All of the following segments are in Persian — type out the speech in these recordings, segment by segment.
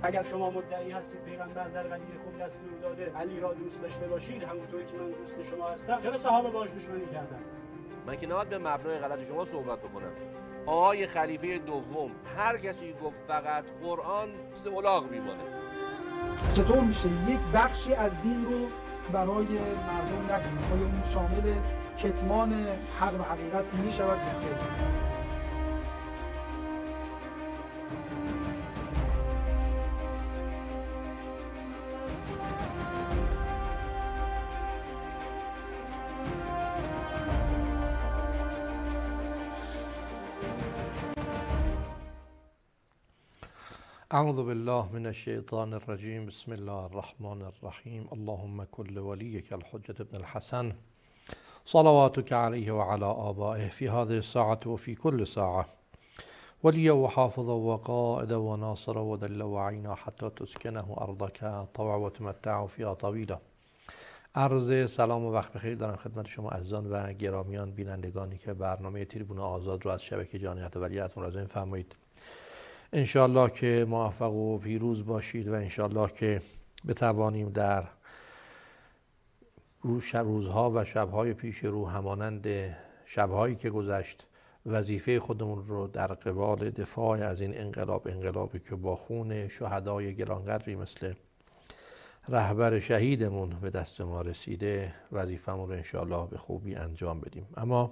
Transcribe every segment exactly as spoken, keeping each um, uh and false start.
اگر شما مدعی هستید پیغمبر در قدیر خود دستور داده علی را دوست داشته باشید همونطوری که من دوست شما هستم، چرا صحابه باهاش دشمنی کردن؟ من که نهاد به مبنای غلط شما صحبت بکنم. آقای خلیفه دوم هر کسی گفت فقط قرآن چیز الاغ میمانه. چطور میشه یک بخشی از دین رو برای مردم نگیم؟ آیا اون شامل کتمان حق و حقیقت میشود یا خیر؟ اعوذ بالله من الشیطان الرجیم. بسم الله الرحمن الرحیم. اللهم کل ولیک الحجة ابن الحسن صلواتك علیه و علی آبائه فی هذه الساعة و فی کل ساعة ولیا و حافظا و قائدا و ناصرا و دل و عینا حتی تسکنه ارضک طوعا و تمتع فیها طویلا. عرض سلام و وقت بخیر دارم خدمت شما عزیزان و گرامیان بینندگانی که برنامه تریبون آزاد رو از شبکه جامعیت ولیعت مراجعه فرمایید. انشالله که موفق و پیروز باشید و انشالله که بتوانیم در روزها و شبهای پیش رو همانند شبهایی که گذشت وظیفه خودمون رو در قبال دفاع از این انقلاب، انقلابی که با خون شهدای گرانقدری مثل رهبر شهیدمون به دست ما رسیده، وظیفه‌مون رو انشالله به خوبی انجام بدیم. اما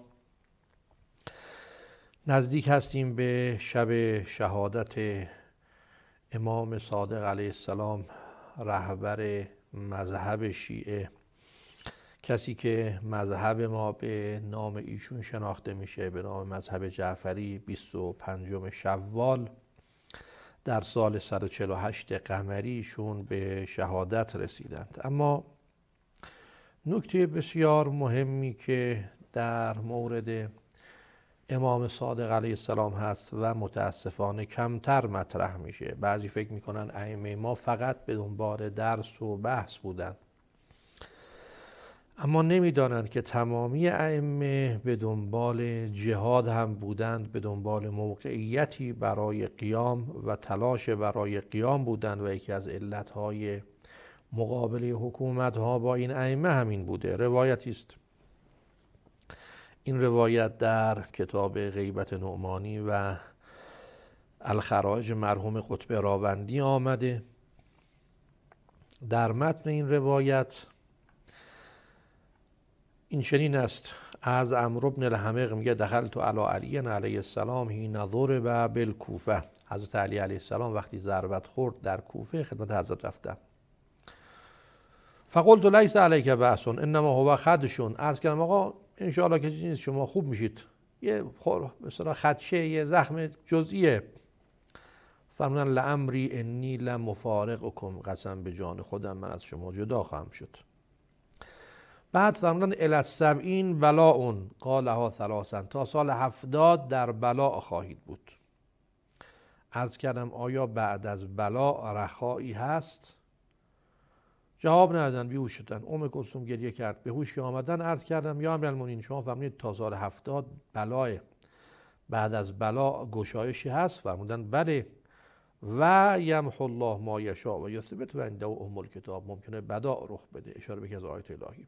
نزدیک هستیم به شب شهادت امام صادق علیه السلام، رهبر مذهب شیعه، کسی که مذهب ما به نام ایشون شناخته میشه، به نام مذهب جعفری. بیست و پنجم شوال در سال صد و چهل و هشت قمری ایشون به شهادت رسیدند. اما نکته بسیار مهمی که در مورد امام صادق علیه السلام هست و متاسفانه کمتر مطرح میشه. بعضی فکر میکنن ائمه ما فقط به دنبال درس و بحث بودن، اما نمیدانند که تمامی ائمه به دنبال جهاد هم بودند، به دنبال موقعیتی برای قیام و تلاش برای قیام بودند و یکی از علتهای مقابله حکومتها با این ائمه همین بوده. روایتی است، این روایت در کتاب غیبت نعمانی و الخرائج مرحوم قطب راوندی آمده. در متن این روایت این چنین است: از عمرو بن الحمق میگه دخلت علی علی علیه السلام حین ضرب بالکوفه. حضرت علی علیه السلام وقتی ضربت خورد در کوفه خدمت حضرت رفتم. فقلت لیس علیک بأس انما هو خدشون. عرض کردم آقا انشاءالله که چیزی نیست، شما خوب میشید، یه خور مثلا خدشه، یه زخم جزئیه. فرمودن لعمری انی لمفارقکم، قسم به جان خودم من از شما جدا خواهم شد. بعد فرمودن الی السبعین بلاء قالها ثلاثا، تا سال هفتاد در بلاء خواهید بود. عرض کردم آیا بعد از بلاء رخایی هست؟ جواب ندادن، بیهوش شدن. ام کلثوم گریه کرد. به هوش که آمدن عرض کردم یا امیرالمومنین شما فرمودید تا سال هفتاد بلای بعد از بلا گشایشی هست؟ فرمودن بله. و یمحو الله ما یشاء و یثبت و عنده ام الکتاب، ممکنه بدا رخ بده، اشاره به یکی از آیات الهی.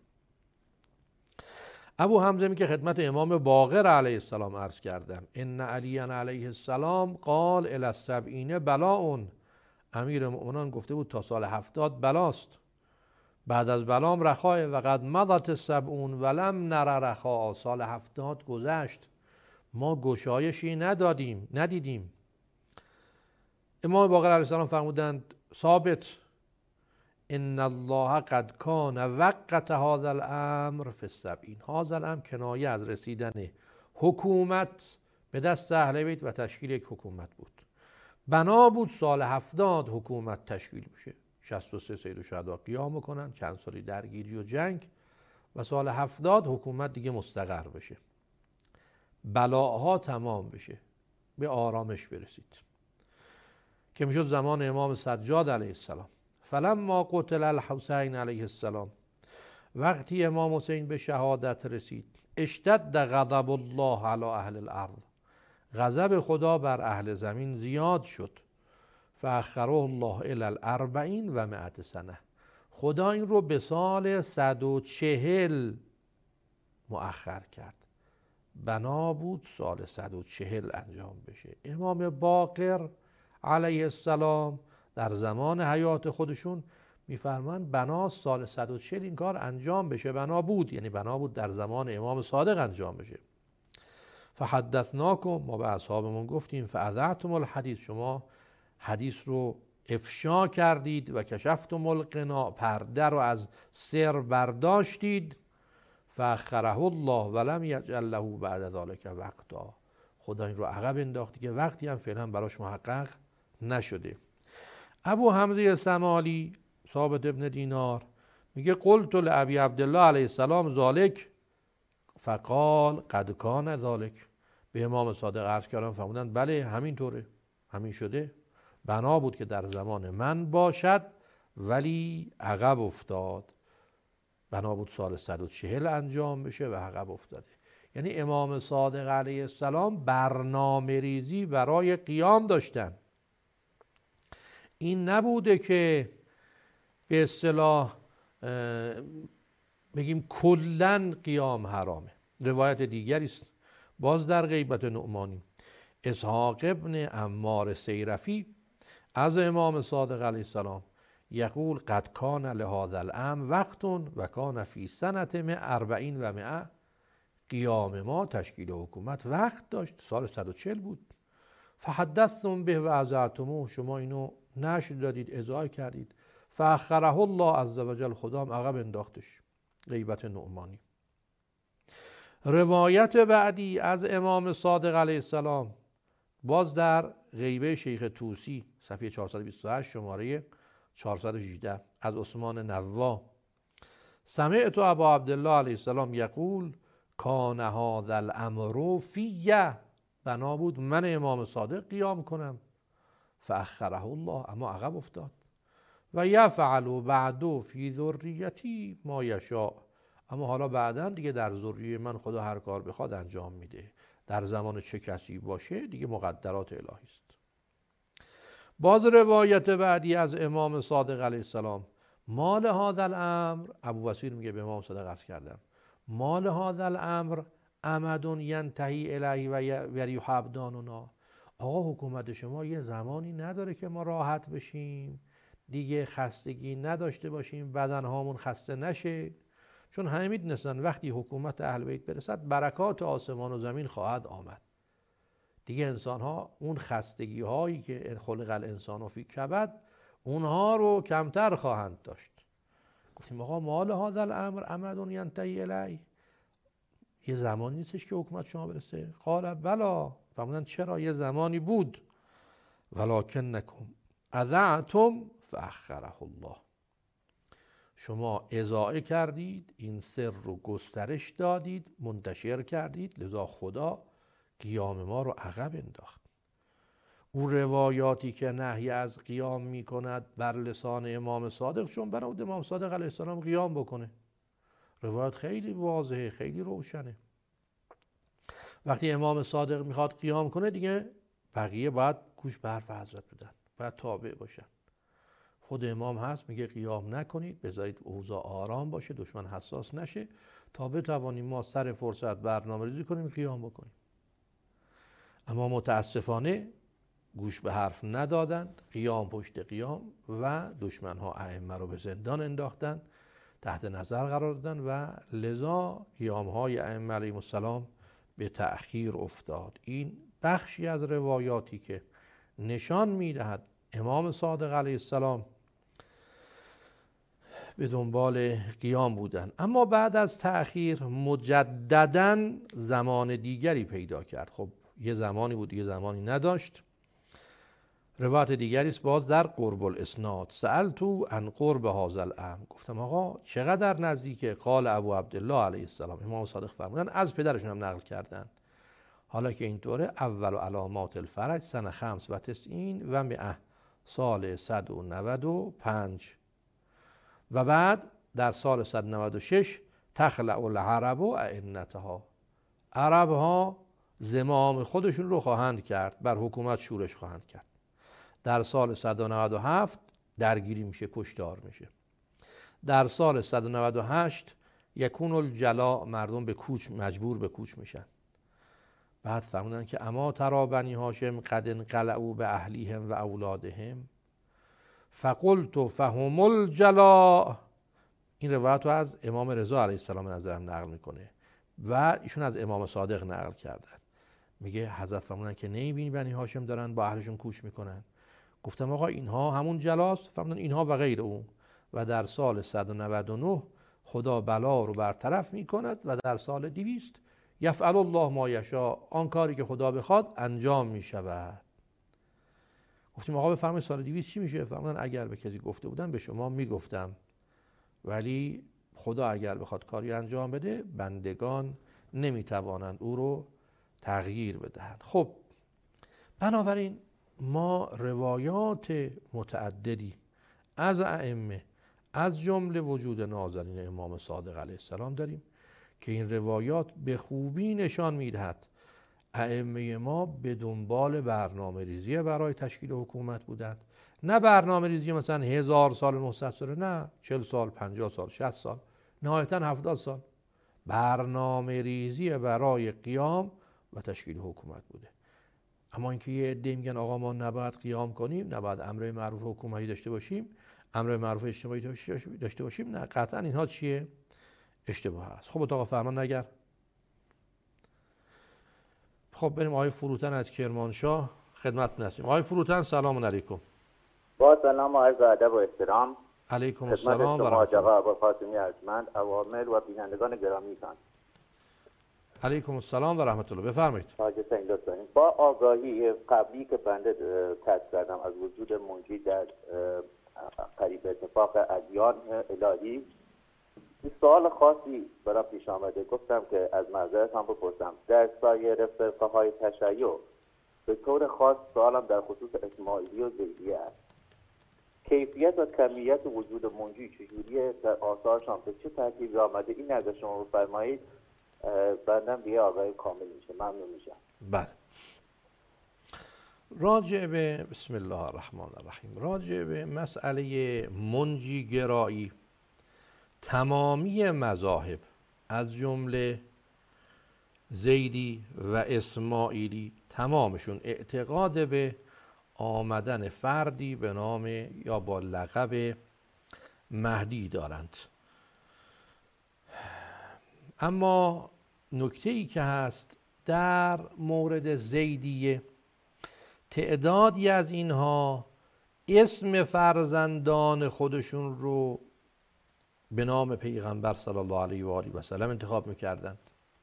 ابو حمزه می که خدمت امام باقر علیه السلام عرض کردم ان علی علیه السلام قال الی السبعین بلاء، امیر مومنان گفته بود تا سال هفتاد بلاست، بعد از بلام رخاه. و قد مضت السبعون ولم نر رخا، سال هفتاد گذشت ما گشایشی ندادیم ندیدیم. امام باقر علیه السلام فرمودند ثابت ان الله قد کان وقت هذا الامر فی السبعین. هذا الامر کنایه از رسیدن حکومت به دست اهل بیت و تشکیل یک حکومت بود. بنا بود سال هفتاد حکومت تشکیل بشه، شصت و سه سید الشهدا قیام کنن، چند سالی درگیری و جنگ، و سال هفتاد حکومت دیگه مستقر بشه، بلاها تمام بشه، به آرامش برسید، که میشد زمان امام سجاد علیه السلام. فلما قتل الحسین علیه السلام، وقتی امام حسین به شهادت رسید، اشتد غضب الله علی اهل الارض، غضب خدا بر اهل زمین زیاد شد. فاخره الله الی الاربعین و مئت سنه. خدا این رو به سال صد و چهل مؤخر کرد. بنا بود سال صد و چهل انجام بشه. امام باقر علیه السلام در زمان حیات خودشون میفرمان بنا سال صد و چهل این کار انجام بشه. بنا بود یعنی بنا بود در زمان امام صادق انجام بشه. فحدثناکم، ما به اصحابمون گفتیم، فاذعتم الحدیث، شما حدیث رو افشا کردید و کشفتم القنا، پرده رو از سر برداشتید. فاخره الله ولم یجعل له بعد ذلک وقتا، خدا این رو عقب انداخت که وقتی هم فعلا براش محقق نشده. ابو حمزه سمالی ثابت ابن دینار میگه قلت لابی عبدالله علیه السلام ذالک فقال قد کان ذالک. به امام صادق عرض کردم، فرمودند بله همینطوره، همین شده، بنا بود که در زمان من باشد ولی عقب افتاد. بنا بود سال صد و چهل انجام بشه و عقب افتاده. یعنی امام صادق علیه السلام برنامه ریزی برای قیام داشتن. این نبوده که به اصطلاح بگیم کلن قیام حرامه. روایت دیگری است باز در غیبت نعمانی، اسحاق ابن عمار سیرفی از امام صادق علیه السلام یقول قد کان لهذا الامر وقت و کان فی سنت مئة و اربعین و مئة. قیام ما، تشکیل حکومت وقت داشت، سال صد و چهل بود. فحدثتم به و اذعتموه، شما اینو نشر دادید، اذاع کردید. فاخره الله عز وجل، خدا هم عقب انداختش. غیبت نعمانی. روایت بعدی از امام صادق علیه السلام باز در غیبه شیخ طوسی صفحه چهارصد و بیست و هشت شماره چهارصد و هجده از عثمان نوا، سمعت ابا عبدالله علیه السلام یقول کان هذا الامر فیه، بنا بود من امام صادق قیام کنم. فاخره الله، اما عقب افتاد. و یفعل بعد فی ذریتی ما یشاء، اما حالا بعداً دیگه در ذریه من خدا هر کار بخواد انجام میده. در زمان چه کسی باشه دیگه مقدرات الهی است. باز روایت بعدی از امام صادق علیه السلام، مال هذا الامر، ابو بصیر میگه به امام صادق عرض کردم، مال هذا الامر امد ینتهی الیه و یحبداننا. آقا حکومت شما یه زمانی نداره که ما راحت بشیم، دیگه خستگی نداشته باشیم، بدن هامون خسته نشه. چون همه میدونستن وقتی حکومت اهل بیت برسد برکات آسمان و زمین خواهد آمد. دیگه انسان ها اون خستگی هایی که خلق الانسان فی کبد اونها رو کمتر خواهند داشت. گفتیم آقا مال هذا الامر امد ینتهی الیه، یه زمانی نیستش که حکومت شما برسه؟ قال بلا، فرمودن چرا، یه زمانی بود. ولکنکم اذعتم فاخره الله، شما اذاعه کردید، این سر رو گسترش دادید، منتشر کردید، لذا خدا قیام ما رو عقب انداخت. اون روایاتی که نهی از قیام می کند بر لسان امام صادق، چون بنابود امام صادق علیه السلام قیام بکنه. روایت خیلی واضحه، خیلی روشنه. وقتی امام صادق میخواد قیام کنه دیگه بقیه باید گوش به حرف حضرت بدن، باید تابع باشن. خود امام هست میگه قیام نکنید، بذارید اوضاع آرام باشه، دشمن حساس نشه تا بتوانیم ما سر فرصت برنامه ریزی کنیم قیام بکنیم. اما متاسفانه گوش به حرف ندادند، قیام پشت قیام و دشمن ها ائمه رو به زندان انداختن، تحت نظر قرار دادن و لذا قیام های ائمه علیهم السلام به تأخیر افتاد. این بخشی از روایاتی که نشان میدهد امام صادق علیه السلام به دنبال قیام بودن. اما بعد از تأخیر مجدداً زمان دیگری پیدا کرد. خب یه زمانی بود یه زمانی نداشت. روایت دیگری است باز در قرب الاسناد، سألتو عن قرب هذا الامر، گفتم آقا چقدر نزدیکه؟ قال ابو عبدالله علیه السلام، امام صادق فرمودن، از پدرشون هم نقل کردن، حالا که اینطوره اول علامات الفرج سنه خمس و تسعین و مئه، سال صد و نود و پنج، و بعد در سال صد و نود و شش تخلع العرب و ائنتها، عرب ها زمام خودشون رو خواهند کرد، بر حکومت شورش خواهند کرد. در سال صد و نود و هفت درگیری میشه، کشتار میشه. در سال صد و نود و هشت یکون الجلا، مردم به کوچ مجبور به کوچ میشن. بعد فرمودن که اما ترا بنی هاشم قد انقلعوا به اهلیهم و اولادهم فقلت فهم الجلا. این روایت رو از امام رضا علیه السلام نظرم نقل میکنه و ایشون از امام صادق نقل کردن. میگه حضرت فرمودن که نمیبینی بنی هاشم دارن با اهلشون کوچ میکنن؟ گفتم آقا اینها همون جلاست؟ فرمودن اینها و غیر اون. و در سال صد و نود و نه خدا بلا رو برطرف میکند و در سال دویست یفعل الله ما یشاء، آن کاری که خدا بخواد انجام میشود. گفتیم آقا بفرمایید سال دویست چی میشه؟ فرمودن اگر به کسی گفته بودم به شما میگفتم، ولی خدا اگر بخواد کاری انجام بده بندگان نمیتوانند او رو تغییر بدهند. خب بنابراین ما روایات متعددی از ائمه از جمله وجود نازنین امام صادق علیه السلام داریم که این روایات به خوبی نشان میدهد ائمه ما به دنبال برنامه ریزی برای تشکیل حکومت بودند. نه برنامه ریزی مثلا هزار سال نهصد سال، نه چهل سال پنجاه سال شصت سال، نهایتا هفتاد سال. برنامه ریزی برای قیام و تشکیل حکومت بوده. اما اینکه یه عده میگن آقا ما نباید قیام کنیم، نباید امر معروف حکومتی داشته باشیم، امر معروف اجتماعی داشته باشیم، نه قطعا اینها چیه؟ اشتباه است. خب اتاق فرمان نگر. خب بریم آقای فروتن از کرمانشاه خدمتتون هستیم. آقای فروتن سلام علیکم. با سلام و عرض ادب و احترام. علیکم السلام و رحمت الله. ابو قاسمی ارجمند، عوامل و بینندگان گرامیتان. علیکم السلام و رحمت الله. بفرمایید. حاج حسین لطف داریم. با آگاهی قبلی که بنده کسب کردم از وجود منجی در قریب اتفاق ادیان الهی، این سوال خاصی برام پیش آمده. گفتم که از معذرت هم بپرسم. در سایر فرقه های تشیع به طور خاص سوالم در خصوص اسماعیلی و زیدیه است. کیفیت و کمیت وجود منجی چجوریه؟ در آثارشان به چه ترتیبی آمده؟ این نظر شما بفرمایید. بندم دیگه آقای کامل میشه. ممنون میشم. بله. راجع به بسم الله الرحمن الرحیم، راجع به مسئله منجی گرایی تمامی مذاهب از جمله زیدی و اسماعیلی تمامشون اعتقاد به آمدن فردی به نام یا با لقب مهدی دارند. اما نکته‌ای که هست در مورد زیدیه، تعدادی از اینها اسم فرزندان خودشون رو به نام پیغمبر صلی الله علیه و آله و سلم انتخاب میکردند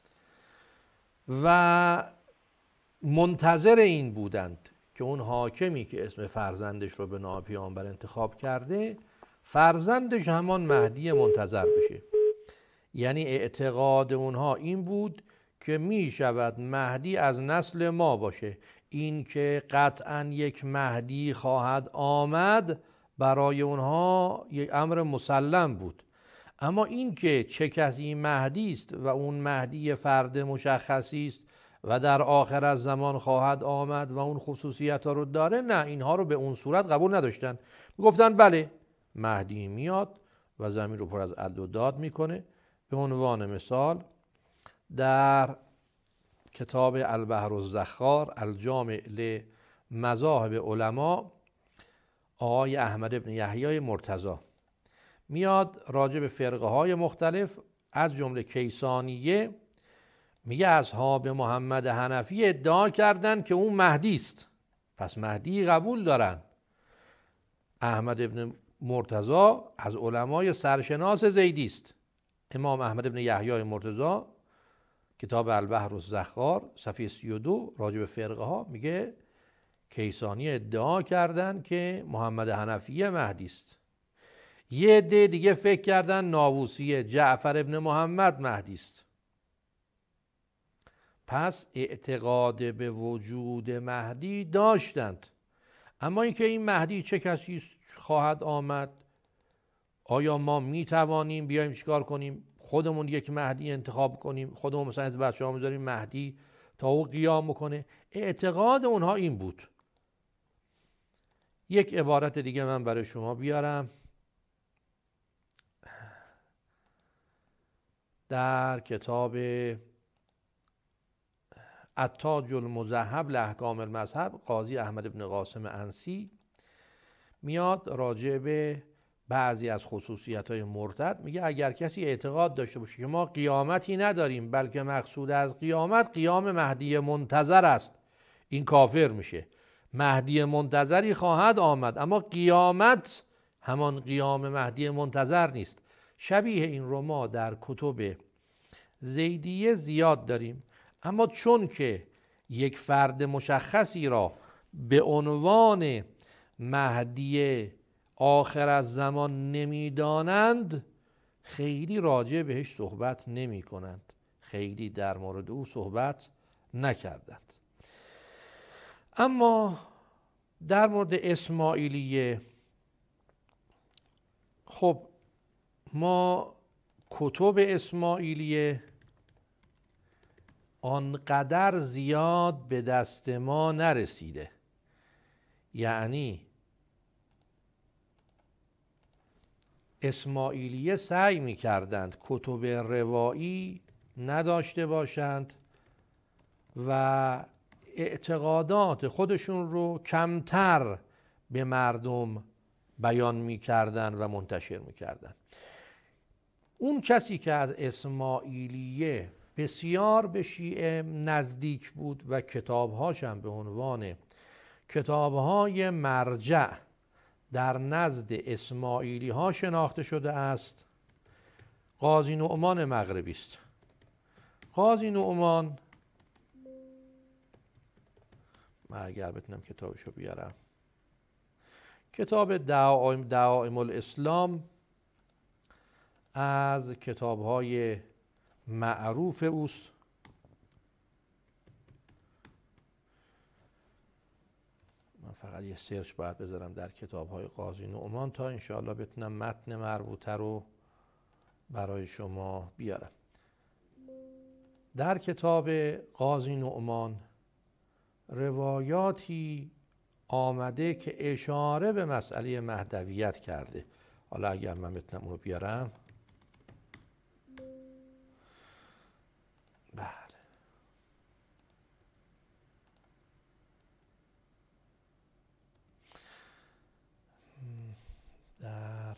و منتظر این بودند که اون حاکمی که اسم فرزندش رو به نام پیامبر انتخاب کرده فرزندش همان مهدی منتظر بشه. یعنی اعتقاد اونها این بود که می شود مهدی از نسل ما باشه. این که قطعا یک مهدی خواهد آمد برای اونها یک امر مسلم بود. اما این که چه کسی مهدی است و اون مهدی فرد مشخصی است و در آخر از زمان خواهد آمد و اون خصوصیت ها رو داره، نه، اینها رو به اون صورت قبول نداشتن. گفتن بله مهدی میاد و زمین رو پر از عدل و داد میکنه. به عنوان مثال در کتاب البحر الزخار الجامع لمذاهب علما، آقای احمد ابن یحیی مرتضی میاد راجع به فرقه های مختلف از جمله کیسانیه میگه اصحاب محمد حنفی ادعا کردن که اون مهدی است، پس مهدی قبول دارن. احمد ابن مرتضی از علمای سرشناس زیدی است. امام احمد ابن یحیی مرتضی کتاب البحر الزخار صفحه سی و دو راجع به فرقه ها میگه کیسانی ادعا کردن که محمد حنفی مهدی است. یه عده دیگه فکر کردن ناووسی جعفر ابن محمد مهدی است. پس اعتقاد به وجود مهدی داشتند. اما اینکه این مهدی چه کسی خواهد آمد، آیا ما می توانیم بیایم چیکار کنیم خودمون یک مهدی انتخاب کنیم، خودمون مثلا از بچه‌ها میذاریم مهدی تا او قیام بکنه؟ اعتقاد اونها این بود. یک عبارت دیگه من برای شما بیارم در کتاب التاج المذهب لاحکام المذهب قاضی احمد بن قاسم انسی میاد راجع به بعضی از خصوصیت‌های مرتد میگه اگر کسی اعتقاد داشته باشه که ما قیامتی نداریم بلکه مقصود از قیامت قیام مهدی منتظر است، این کافر میشه. مهدی منتظری خواهد آمد اما قیامت همان قیام مهدی منتظر نیست. شبیه این رو ما در کتب زیدیه زیاد داریم، اما چون که یک فرد مشخصی را به عنوان مهدی آخر از زمان نمیدانند خیلی راجع بهش صحبت نمی کنند، خیلی در مورد او صحبت نکردند. اما در مورد اسماعیلیه، خب ما کتب اسماعیلیه آنقدر زیاد به دست ما نرسیده، یعنی اسماعیلیه سعی می کردند کتب روایی نداشته باشند و اعتقادات خودشون رو کمتر به مردم بیان می کردن و منتشر می کردن. اون کسی که از اسماعیلیه بسیار به شیعه نزدیک بود و کتابهاش هم به عنوان کتابهای مرجع در نزد اسماعیلی ها شناخته شده است، قاضی نعمان مغربی است. قاضی نعمان، من اگر بتونم کتابشو بیارم، کتاب دعائم, دعائم الاسلام از کتابهای معروف اوست. من فقط یه سرچ باید بذارم در کتابهای قاضی نعمان تا انشاءالله بتونم متن مربوطه رو برای شما بیارم. در کتاب قاضی نعمان روایاتی آمده که اشاره به مسئله مهدویت کرده. حالا اگر من بتونم اون رو بیارم. بله، در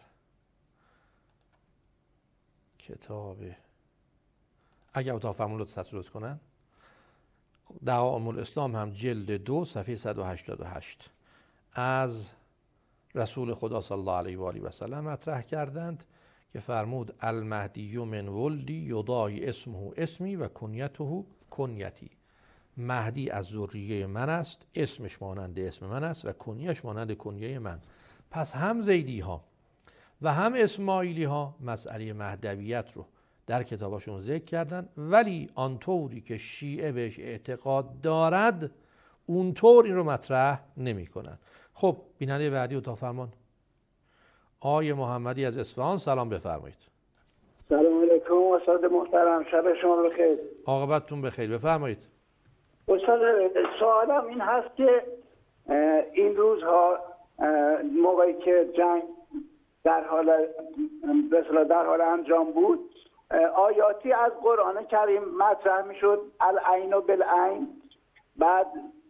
کتاب اگر اتاق فرمون لطفاً درست کنن، دعائم الاسلام هم جلد دو صفحه صد و هشتاد و هشت از رسول خدا صلی الله علیه و آله و سلم مطرح کردند که فرمود المهدی من ولدی یداعی اسمه اسمی و کنیته کنیتی. مهدی از ذریه من است، اسمش مانند اسم من است و کنیش مانند کنیه من. پس هم زیدی ها و هم اسماعیلی ها مسئله مهدویت رو در کتاباشون ذکر کردن، ولی آنطوری که شیعه بهش اعتقاد دارد اونطور این رو مطرح نمی کنن. خب بیننده بعدی اتاق فرمان، آقای محمدی از اصفهان، سلام بفرمایید. سلام علیکم استاد محترم، شب شما بخیر. عاقبتتون بخیر، بفرمایید. استاد سوالم این هست که این روزها موقعی که جنگ در حال بسلا در حال انجام بود، آیاتی از قرآن کریم مطرح میشد، العین بالعین، بعد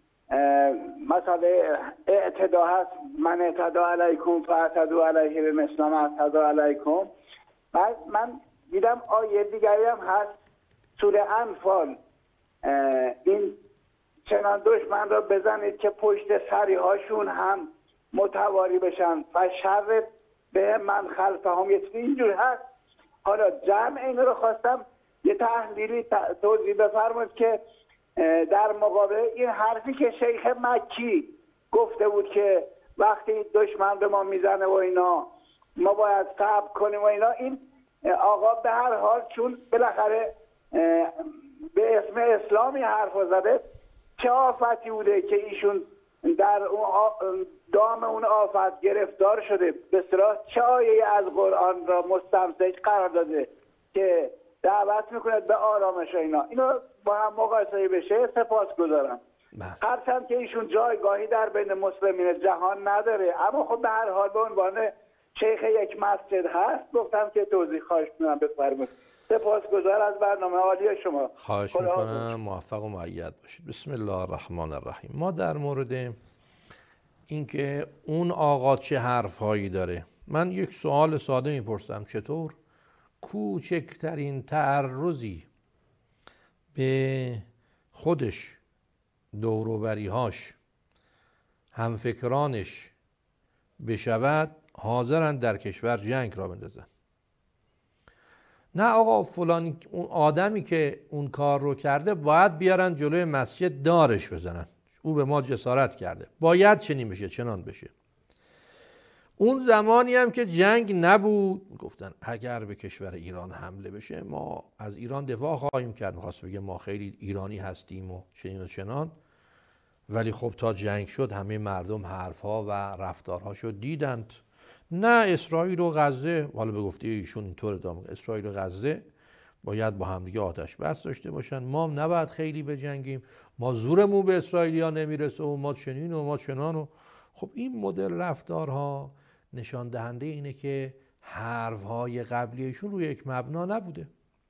مسئله اعتدا هست، من اعتدا علیکم فاعتدوا علیه بمثل ما اعتدا علیکم. بعد من دیدم آیه دیگری هم هست، سوره انفال، این چنان دشمن را بزنید که پشت سریهاشون هم متواری بشن و شر به من خلفه هم یه اینجور هست. حالا جمع این رو خواستم یه تحلیلی توضیح بفرمایید که در مقابل این حرفی که شیخ مکی گفته بود که وقتی دشمن به ما میزنه و اینا ما باید صبر کنیم و اینا، این آقا به هر حال چون بالاخره به اسم اسلامی حرف زده، چه آفتی بوده که ایشون در اون دام اون آفت گرفتار شده؟ به صراحت چه آیه از قرآن را مستمسک قرار داده که دعوت میکنه به آرامش اینا؟ اینو با هم مقایسه بشه. سپاس گذارم. بله. هرچند که ایشون جایگاهی در بین مسلمین جهان نداره، اما خب به هر حال به عنوان شیخ یک مسجد هست. گفتم که توضیح خواهش می‌کنم بفرمایید. سپاسگزار از برنامه عالی شما. خواهش میکنم، موفق و مؤید باشید. بسم الله الرحمن الرحیم. ما در مورد اینکه اون آقا چه حرف هایی داره، من یک سوال ساده میپرسم: چطور کوچکترین تعرضی به خودش، دوروبریهاش، همفکرانش بشود حاضرن در کشور جنگ را بندازن؟ نه آقا فلان اون آدمی که اون کار رو کرده باید بیارن جلوی مسجد دارش بزنن، او به ما جسارت کرده، باید چنین بشه چنان بشه. اون زمانی هم که جنگ نبود گفتن اگر به کشور ایران حمله بشه ما از ایران دفاع خواهیم کرد. میخواست بگه ما خیلی ایرانی هستیم و چنین و چنان. ولی خب تا جنگ شد همه مردم حرفها و رفتارهاشو دیدند. نه اسرائیل و غزه، حالا به گفته ایشون اینطور ادامه، اسرائیل و غزه باید با همدیگه آتش بس داشته باشن، ما نباید خیلی بجنگیم، ما زورمون به اسرائیلیا نمیرسه و ما چنین و ما چنان. و خب این مدل رفتارها نشان دهنده اینه که حرفهای قبلیشون روی یک مبنا نبوده،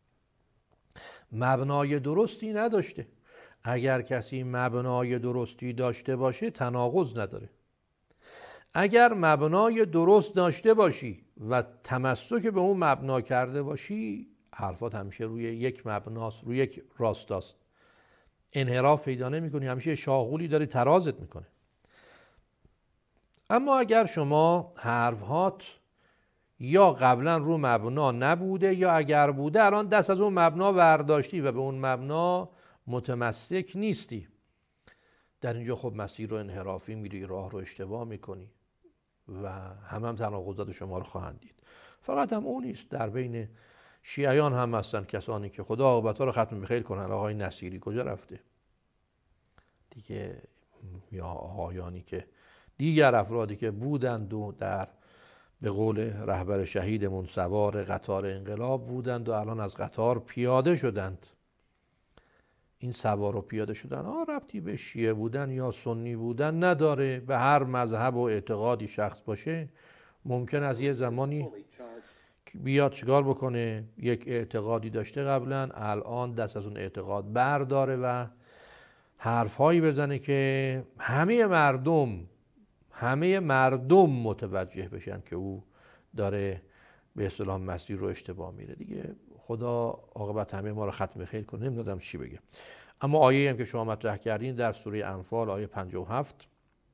مبنای درستی نداشته. اگر کسی مبنای درستی داشته باشه تناقض نداره. اگر مبنای درست داشته باشی و تمسک به اون مبنا کرده باشی، حرفات همیشه روی یک مبناست، روی یک راستاست، انحراف پیدا نمی‌کنی، همیشه شاغولی داری ترازت میکنه. اما اگر شما حرفات یا قبلا رو مبنا نبوده یا اگر بوده الان دست از اون مبنا برداشتی و به اون مبنا متمسک نیستی، در اینجا خب مسیر رو انحرافی میری، راه رو اشتباه میکنی و هم هم تناقضات شما رو خواهند دید. فقط هم اون نیست، در بین شیعیان هم هستن کسانی که خدا عاقبت‌ها رو ختم بخیر کنن. آقای نصیری کجا رفته دیگه؟ یا آقایانی که دیگر افرادی که بودند و در به قول رهبر شهیدمون سوار قطار انقلاب بودند و الان از قطار پیاده شدند. این سوار و پیاده شدن ها ربطی به شیعه بودن یا سنی بودن نداره. به هر مذهب و اعتقادی شخص باشه ممکن از یه زمانی بیاد چیکار بکنه، یک اعتقادی داشته قبلا، الان دست از اون اعتقاد برداره و حرفهایی بزنه که همه مردم همه مردم متوجه بشن که او داره به اصطلاح مسیر رو اشتباه میره دیگه. خدا عاقبت همه ما رو ختم خیر کنه. نمیدونم چی بگم. اما آیه هم که شما مطرح کردین در سوره انفال آیه پنجاه و هفت: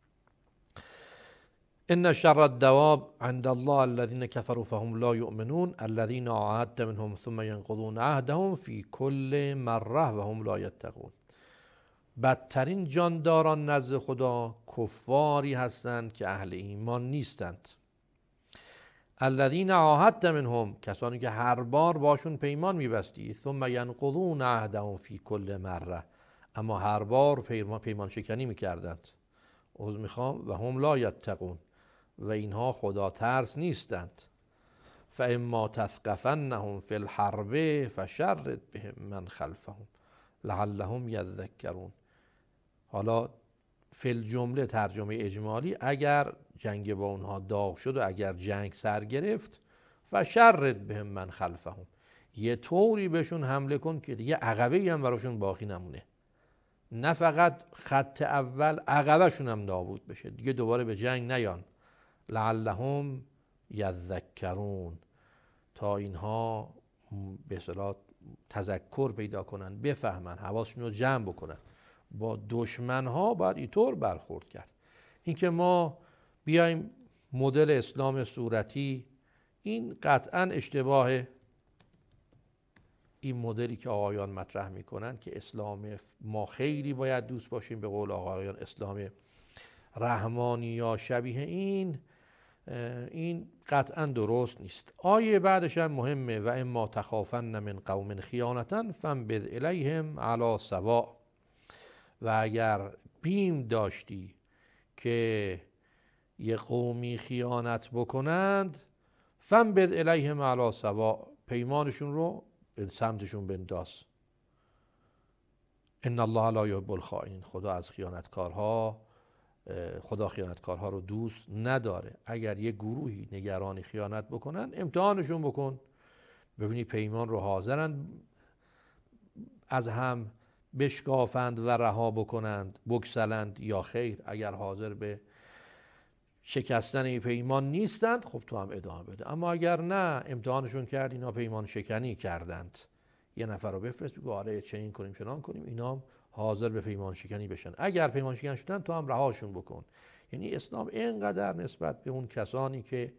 ان شر الدواب عند الله الذين كفروا فهم لا يؤمنون الذين عاهدت منهم ثم ينقضون عهدهم في كل مره وهم لا يتقون. بدترین جانداران نزد خدا کفاری هستند که اهل ایمان نیستند. الذین عاهدت منهم، کسانی که هر بار باشون پیمان میبستی، ثم ینقضون عهدهم فی کل مره، اما هر بار پیمان, پیمان شکنی میکردند. عذر میخوام و هم لا یتقون، و اینها خدا ترس نیستند. فاما تثقفنهم فی الحرب فشرد بهم من خلفهم لعلهم یذکرون. حالا فی الجمله ترجمه اجمالی، اگر جنگ با اونها داغ شد و اگر جنگ سر گرفت، فشرد بهم من خلفهم، یه طوری بهشون حمله کن که دیگه عقبه‌ای هم براشون باقی نمونه، نه فقط خط اول، عقبه‌شون هم نابود بشه، دیگه دوباره به جنگ نیان. لعلهم یذکرون، تا اینها به اصطلاح تذکر پیدا کنن، بفهمن، حواسشون رو جمع بکنن. با دشمنها باید اینطور برخورد کرد. اینکه ما بیایم مدل اسلام صورتی، این قطعا اشتباهه. این مدلی که آقایان مطرح میکنن که اسلام ما خیلی باید دوست باشیم، به قول آقایان اسلام رحمانی یا شبیه این، این قطعا درست نیست. آیه بعدش هم مهمه: و اما تخافن من قوم خیانتا فانبذ الیهم علی سواء. و اگر بیم داشتی که یه قومی خیانت بکنند، فانبذ الیهم علی سواء، پیمانشون رو به سمتشون بنداز. ان الله لا یحب الخائنین. خدا از خیانتکارها خدا خیانتکارها رو دوست نداره. اگر یک گروهی نگرانی خیانت بکنن امتحانشون بکن، ببینی پیمان رو حاضرن از هم بشکافند و رها بکنند، بگسلند یا خیر. اگر حاضر به شکستن این پیمان نیستند خب تو هم ادامه بده. اما اگر نه، امتحانشون کرد، اینا پیمان شکنی کردند، یه نفر رو بفرست بگو آره چنین کنیم چنان کنیم، اینا هم حاضر به پیمان شکنی بشن. اگر پیمان شکن شدن تو هم رهاشون بکن. یعنی اسلام اینقدر نسبت به اون کسانی که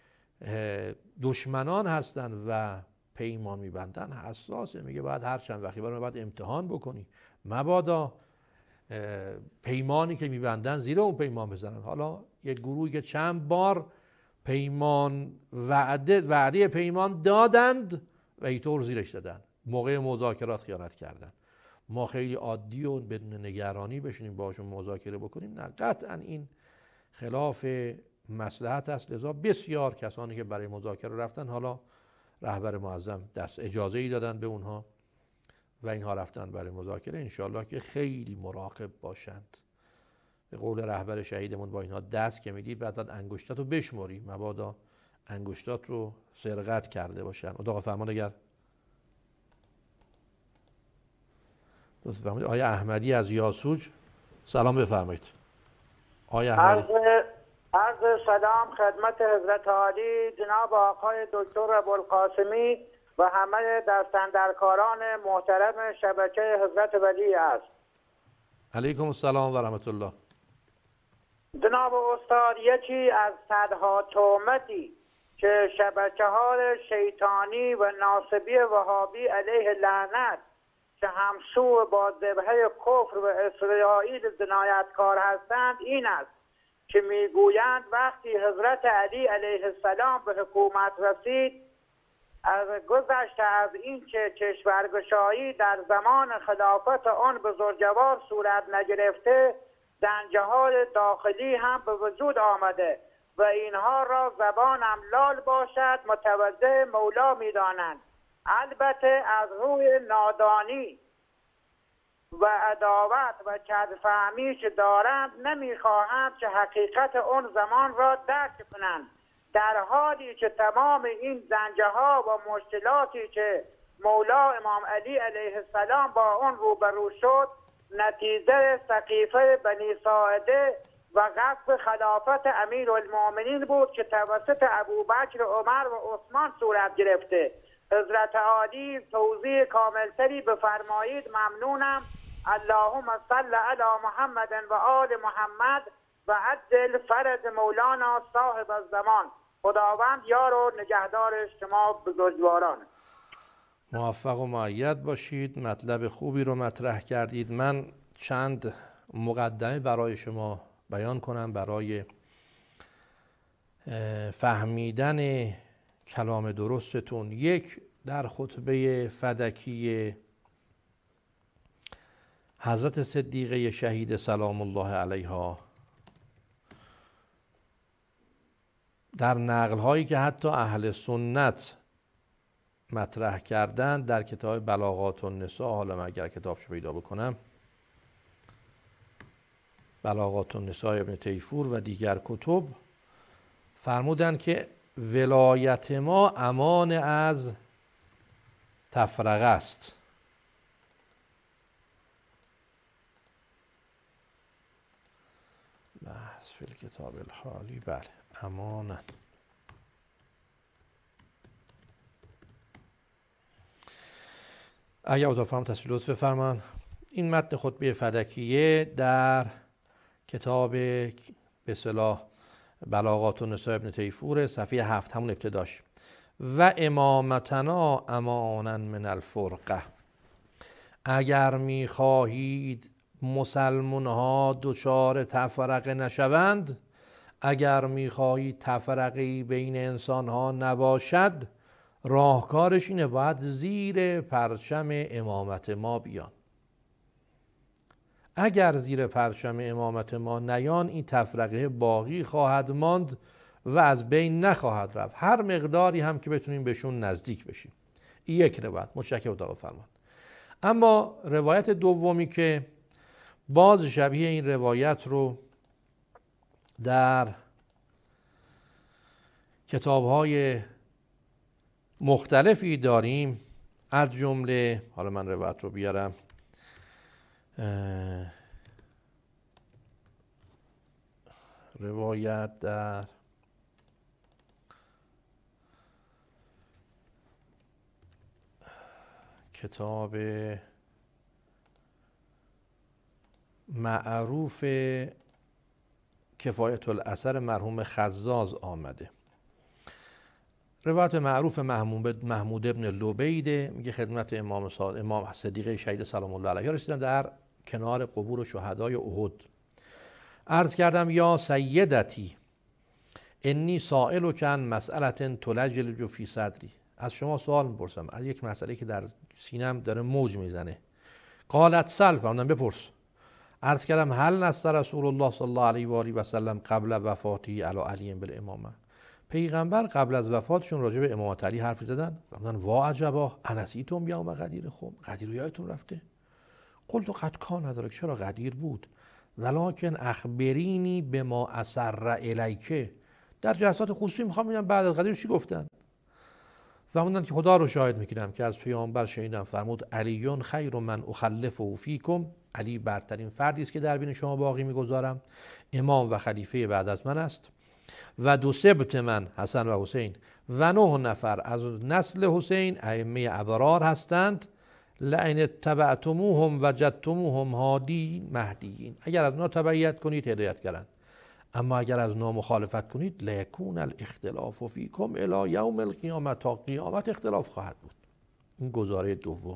دشمنان هستن و پیمان میبندن حساسه. میگه بعد هر چند وقتی برای بعد امتحان بکنی، مبادا پیمانی که میبندن زیر اون پیمان بزنن. حالا یک گروهی که چند بار پیمان وعده وعده پیمان دادند و اینطور زیرش دادن، موقع مذاکرات خیانت کردن. ما خیلی عادی و بدون نگرانی بشینیم باشون مذاکره بکنیم؟ نه، قطعا این خلاف مصلحت است. لذا بسیار کسانی که برای مذاکره رفتن، حالا رهبر معظم دست اجازه ای دادن به اونها و اینها رفتن برای مذاکره. انشالله که خیلی مراقب باشند. به قول رهبر شهیدمون با اینها دست که میدید بعد انگشتات رو بشماری، مبادا انگشتات رو سرقت کرده باشن. اتاق فرمان اگر لطف فرمایید. آقای احمدی از یاسوج، سلام بفرمایید. آقای احمدی. عرض سلام خدمت حضرت عالی جناب آقای دکتر ابوالقاسمی و همه دستاندرکاران محترم شبکه حضرت ولی است. علیکم السلام و رحمت الله. جناب استاد، یکی از صدها تهمتی که شبکه های شیطانی و ناصبی وهابی علیه لعنت که همسو با ذبحه کفر و اسرائیل جنایتکار هستند این است که میگویند وقتی حضرت علی علیه السلام به حکومت رسید، از گذشته از این که کشورگشایی در زمان خلافت آن بزرگوار صورت نگرفته، زنجهال داخلی هم به وجود آمده و اینها را زبانم لال باشد متوجه مولا میدانند. البته از روی نادانی و عداوت و کدفهمی که دارند نمیخواهند که حقیقت اون زمان را درک کنند، در حالی که تمام این زنجه‌ها و مشکلاتی که مولا امام علی علیه السلام با اون روبرو شد نتیجه سقیفه بنی ساعده و غصب خلافت امیرالمؤمنین بود که توسط ابوبکر و عمر و عثمان صورت گرفته. حضرت عالی توضیح کاملتری بفرمایید ممنونم. اللهم صل علی محمد و آل محمد و عجل فرج مولانا صاحب الزمان. خداوند یار و نگهدار شما بزرگواران. موفق و مؤید باشید. مطلب خوبی رو مطرح کردید. من چند مقدمه برای شما بیان کنم برای فهمیدن کلام درستتون. یک، در خطبه فدکی حضرت صدیقه شهید سلام الله علیها، در نقل هایی که حتی اهل سنت مطرح کردن در کتاب بلاغات النساء، حالا من اگر کتابشو پیدا بکنم، بلاغات النساء ابن تیفور و دیگر کتب، فرمودن که ولایت ما امان از تفرقه است. بحث فی الکتاب الحالی، بله، امانه. اگر اتاق فرمان تصویر لطف فرمان. این متن خطبه فدکیه در کتاب به اصطلاح بلاغات النساء ابن تیفور صفحه هفت، همون ابتداش، و امامتنا امانا من الفرقه. اگر میخواهید مسلمان ها دچار تفرقه نشوند، اگر میخواهید تفرقه‌ای بین انسان ها نباشد، راهکارش اینه باید زیر پرچم امامت ما بیان. اگر زیر پرچم امامت ما نیان، این تفرقه باقی خواهد ماند و از بین نخواهد رفت، هر مقداری هم که بتونیم بهشون نزدیک بشیم. این یک روایت. متشکرم اتاق فرمان. اما روایت دومی که باز شبیه این روایت رو در کتاب‌های مختلفی داریم، از جمله حالا من روایت رو بیارم، روایت در کتاب معروف کفایت الاثر مرحوم خزاز آمده. روایت معروف محمود ابن لبیده، میگه خدمت امام صادق امام صدیقه شهید سلام الله علیه رسیدم در کنار قبور شهدای احد. عرض کردم یا سیدتی انی سائل کن مسئلة تلجلج فی صدری، از شما سوال میپرسم از یک مسئله که در سینم داره موج میزنه. قالت سل، فرمودم بپرس. عرض کردم هل نص رسول الله صلی الله علیه و آله و سلم قبل وفاتی علی علی بالامامه، پیغمبر قبل از وفاتشون راجع به امامت علی حرف زدن؟ فرمودن وا عجبا انسیتم یوم غدیر خم، غدیر یادتون رفته؟ قلت قد کان ندارک، چرا غدیر بود؟ ولکن اخبرینی بما اسر الیک، در جلسات خصوصی میخوام ببینم بعد از غدیر چی گفتن. فرمودن که خدا رو شاهد میگیرم که از پیامبر شنیدم فرمود علیون خیر من اخلفه فیکم، علی برترین فردی است که در بین شما باقی میگذارم، امام و خلیفه بعد از من است. و دو سبت من حسن و حسین و نه نفر از نسل حسین ائمه ابرار هستند. لئن اتبعتموهم وجدتموهم هادی مهدیین، اگر از اونا تبعیت کنید هدایت کردن، اما اگر از اونا مخالفت کنید لیکون الاختلاف فیکم الی یوم القیامه، تا قیامت اختلاف خواهد بود. این گزاره دوم.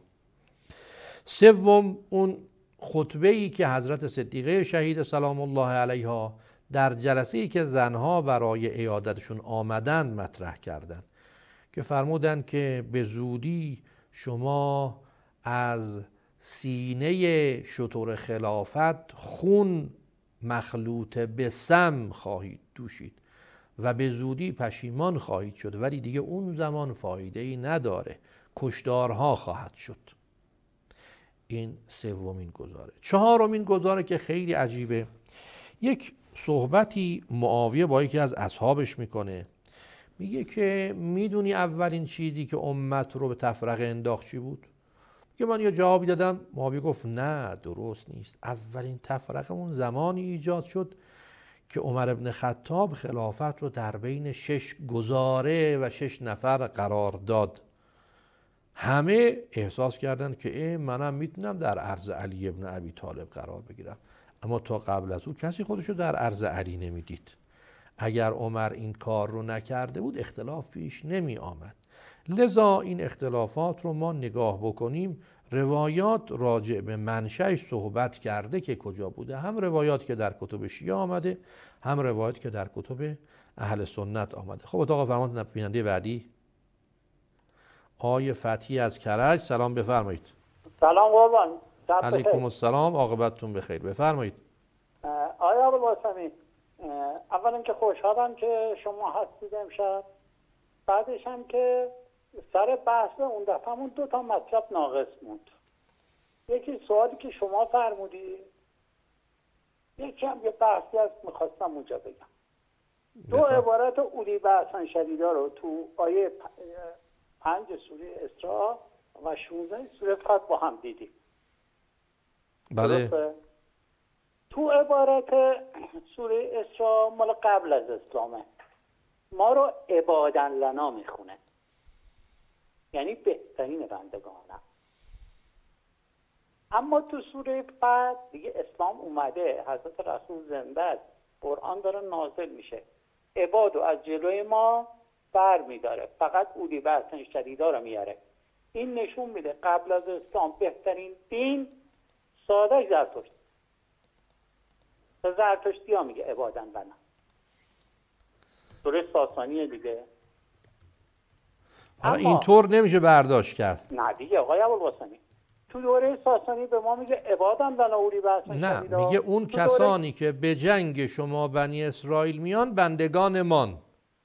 سوم اون خطبه‌ای که حضرت صدیقه شهید سلام الله علیها در جلسه‌ای که زنها برای عیادتشون آمدند مطرح کردند که فرمودند که به زودی شما از سینه شتر خلافت خون مخلوط به سم خواهید دوشید و به زودی پشیمان خواهید شد، ولی دیگه اون زمان فایده‌ای نداره، کشدارها خواهد شد. این سومین گزاره. چهارمین گزاره که خیلی عجیبه، یک صحبتی معاویه با یکی از اصحابش میکنه، میگه که میدونی اولین چیزی که امت رو به تفرقه انداخت چی بود؟ که من یه جوابی دادم، معاویه گفت نه درست نیست، اولین تفرقه اون زمانی ایجاد شد که عمر ابن خطاب خلافت رو در بین شش گزاره و شش نفر قرار داد. همه احساس کردن که ای منم میتونم در عرض علی ابن ابی طالب قرار بگیرم، اما تا قبل از او کسی خودشو در عرض علی نمیدید. اگر عمر این کار رو نکرده بود اختلاف پیش نمی آمد. لذا این اختلافات رو ما نگاه بکنیم، روایات راجع به منشأش صحبت کرده که کجا بوده، هم روایات که در کتب شیعه آمده، هم روایات که در کتب اهل سنت آمده. خب اتاق فرمانده بیننده بعدی آقای فتحی از کرج، سلام بفرمایید. سلام قربان. علیکم السلام، عاقبتتون بخیر، بفرمایید. آیا ابوالقاسمی، اولا که خوشحالم که شما هستید امشب، بعدش هم که سر بحث اون دفعهمون دو تا مطلب ناقص موند. یکی سوالی که شما فرمودی، یکی هم یه بحثی هست میخواستم اونجا بگم. دو عبارت اولی بحثن شدیدا رو تو آیه پنج سوره اسراء و شانزده سوره فتح با هم دیدیم. بله. تو عبارت سوره اسراء مال قبل از اسلامه، ما رو عبادن لنا میخونه، یعنی بهترین بندگانم. اما تو سوره فتح دیگه اسلام اومده، حضرت رسول زنده است، قرآن داره نازل میشه، عبادو از جلوی ما بر میداره، فقط اولی بحثن شدیدا رو میاره. این نشون میده قبل از اسلام بهترین دین ساده زرتشت. زرتشتی ها میگه عبادن لنا. سوره ساسانی دیگه. حالا اینطور نمیشه برداشت کرد. نه دیگه آقای ابوالقاسمی، تو دوره ساسانی به ما میگه عبادن لنا اولی بحثن نه شدیدا. میگه اون کسانی که به جنگ شما بنی اسرائیل میان بندگان من.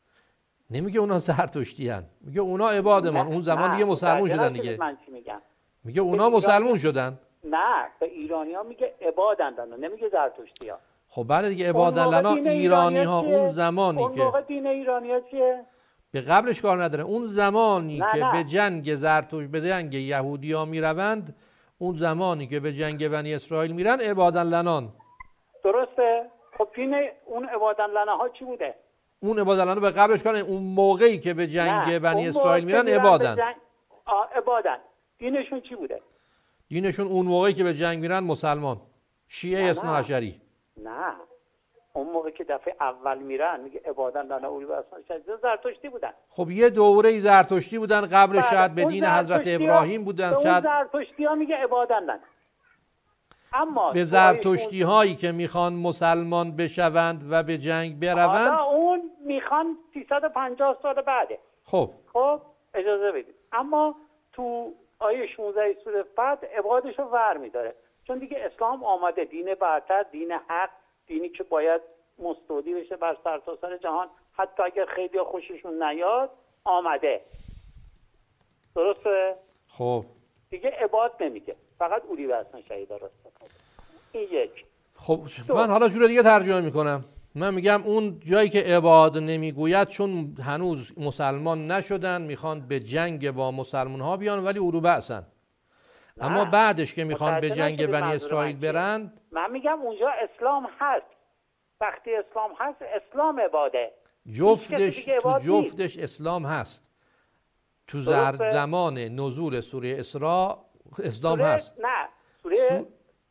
نمیگه اونا زرتشتی هن، میگه اونا عبادمان. اون زمان دیگه مسلمون شدن دیگه. من چی میگم؟ میگه اونا مسلمون شدن. نه، به ایرانی ها میگه عبادن، نمیگه زرتشتی ها. خب بله دیگه، عبادن لنا ایرانی ها اون زمانی اون که موقع دین ایرانی ها چیه؟ به قبلش کار نداره، اون زمانی نه که نه. به جنگ زرتوش به جنگ یهودی ها میروند، اون زمانی که به جنگ بنی اسرائیل میرن عبادن لنان. درسته؟ خب دین اون عبادن لنا ها چی بوده؟ اون عبادن لنا به قبلش کار، اون موقعی که به جنگ نه. بنی اون اسرائیل موقع میرن که عبادن. به جنگ... آه، عبادن. دینشون چی بوده؟ دینشون اون موقعی که به جنگ میرن مسلمان، شیعه نه، اثنا نه. عشری. نه، اون موقع که دفعه اول میرن میگه عبادن لنا اولی و اصلا شدید زرتشتی بودن. خب یه دوره زرتشتی بودن، قبل بله. شاید به اون دین حضرت زرتشتی ها- ابراهیم بودن، به اون شاید زرتشتی ها میگه عبادن لنا. اما به تو زرتشتی آیه هایی که میخوان مسلمان بشوند و به جنگ حالا بروند. اون میخوان سیصد و پنجاه سال بعده. خب خب اجازه بدید، اما تو آیه شانزده سوره فتح عبادش رو ور میداره، چون دیگه اسلام آمده، دین برتر، دین حق، دینی که باید مستودی بشه بر سرتاسر جهان، حتی اگر خیلی خوششون نیاد آمده. درسته؟ خب دیگه عباد نمیگه، فقط اولی و اصلا شهیدا راست. این یک. خب من حالا جور دیگه ترجمه میکنم. من میگم اون جایی که عباد نمیگوید چون هنوز مسلمان نشدن، میخوان به جنگ با مسلمان ها بیان ولی اورو بأسن. اما بعدش که میخوان به جنگ بنی اسرائیل برند، من میگم اونجا اسلام هست. وقتی اسلام هست اسلام عباده. جفتش تو جفتش اسلام هست. تو زر زمان نزول سوره اسراء اسلام سوره هست. نه سوره سو...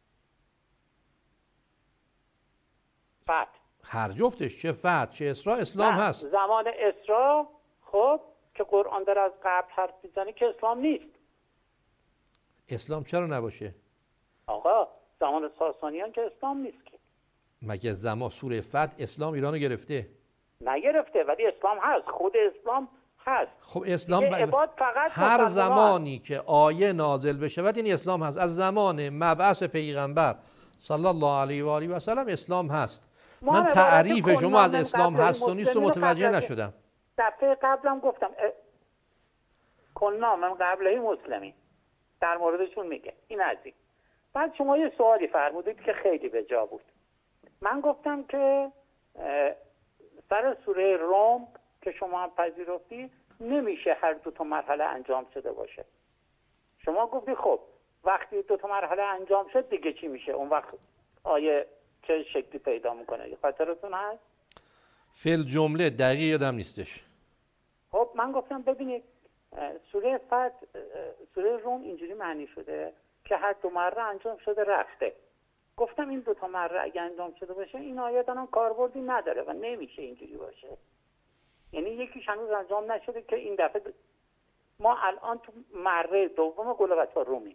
فتح. هر جفتش، چه فتح چه اسراء اسلام نه. هست. زمان اسراء خب که قرآن داره از قبل حرف میزنه که اسلام نیست. اسلام چرا نباشه؟ آقا زمان ساسانیان که اسلام نیست که. مگه زمان سوره فتح اسلام ایرانو گرفته؟ نگرفته، ولی اسلام هست، خود اسلام هست. خب اسلام ب... عباد فقط هر زمانی که آیه نازل بشه بعد این اسلام هست. از زمان مبعث پیغمبر صلی الله علیه و آله و سلم اسلام هست. من تعریف شما از اسلام هست و نیست و متوجه نشدم. دفعه قبلم گفتم کنا من قبلهی مسلمی در موردشون میگه این از این. بعد شما یه سوالی فرمودید که خیلی به جا بود. من گفتم که سر سوره روم که شما هم پذیرفتی نمیشه هر دو تا مرحله انجام شده باشه. شما گفتی خب وقتی دو تا مرحله انجام شد دیگه چی میشه؟ اون وقت آیه چه شکلی پیدا میکنه؟ خاطرتون هست؟ فعل جمله دقیق یادم نیستش. خب من گفتم ببینید سوره فتح سوره روم اینجوری معنی شده که هر دو مرحله انجام شده رفته. گفتم این دو تا مرحله اگه انجام شده باشه این آیه هم کاربردی نداره و نمیشه اینجوری باشه. یعنی یکیش هنوز انجام نشده که این دفعه ما الان تو مرحله دوم غلبت رومی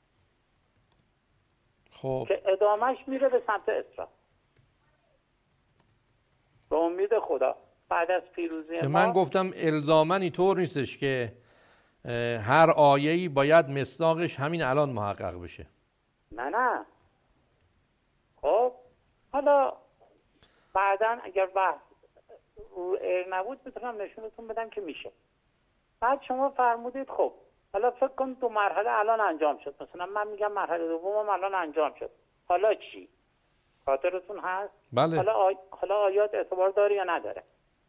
خب که ادامهش میره به سمت اسراء. به امید خدا بعد از پیروزی که ما من گفتم الزاماً اینطور نیستش که هر آیه‌ای باید مصداقش همین الان محقق بشه. نه نه. خب حالا بعداً اگر بحث رو ایر نبود میتونم نشونتون بدم که میشه. بعد شما فرمودید خب حالا فکر کن دو مرحله الان انجام شد، مثلا من میگم مرحله دومم الان انجام شد، حالا چی؟ خاطرتون هست؟ بله. حالا آی... حالا آیات اعتبار داره یا نداره؟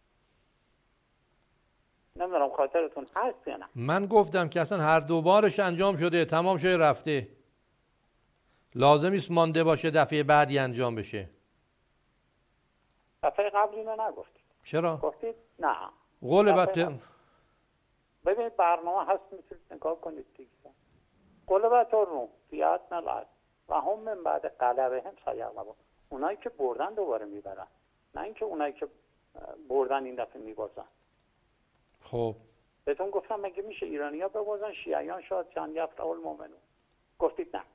نمیدونم خاطرتون هست یا نه. من گفتم که اصلا هر دو بارش انجام شده، تمام شده رفته. لازم نیست مانده باشه دفعه بعدی انجام بشه. دفعه قبل اینو نگفتید. چرا؟ گفتید نه. غلبت ببینید برنامه هست میتونید نگاه کنید دیگه. غلبت روم فیات نلعب و هم من بعد غلبه هم سیغلبون. اونایی که بردن دوباره میبرن، نه اینکه اونایی که بردن این دفعه میبازن. خب بهتون گفتم مگه میشه ایرانی‌ها ببازن شیعیان شاد چند یفرح المؤمنون؟ گفتید نه.